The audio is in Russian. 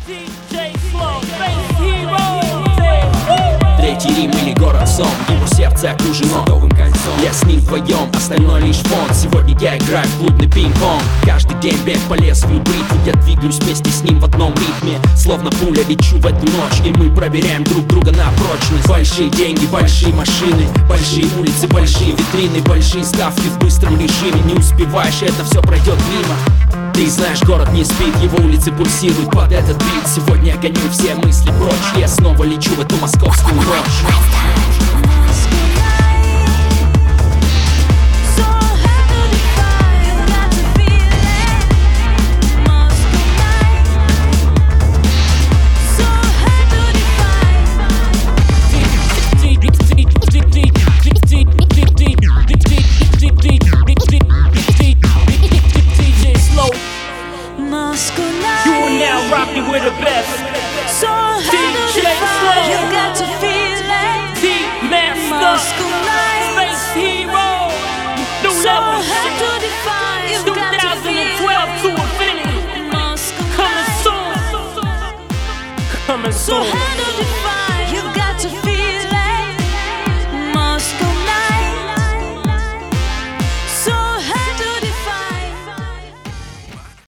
Третий Рим или город сон, его сердце окружено садовым кольцом. Я с ним вдвоем, остальное лишь фон. Сегодня я играю в клубный пинг-понг. Каждый день бег по лезвию бритвы. Я двигаюсь вместе с ним в одном ритме. Словно пуля лечу в эту ночь, и мы проверяем друг друга на прочность. Большие деньги, большие машины, большие улицы, большие витрины, большие ставки в быстром режиме. Не успеваешь, это все пройдет мимо. Ты знаешь, город не спит, его улицы пульсируют под этот бит. Сегодня я гоню все мысли прочь, я снова лечу в эту московскую ночь. You are now rocking with the best. So DJ Slow. you got to feel it. T-Master, Space Hero, new So level hard shit. to define. You got to feel 2012 to infinity. Moscow Coming night. soon. Coming So soon. hard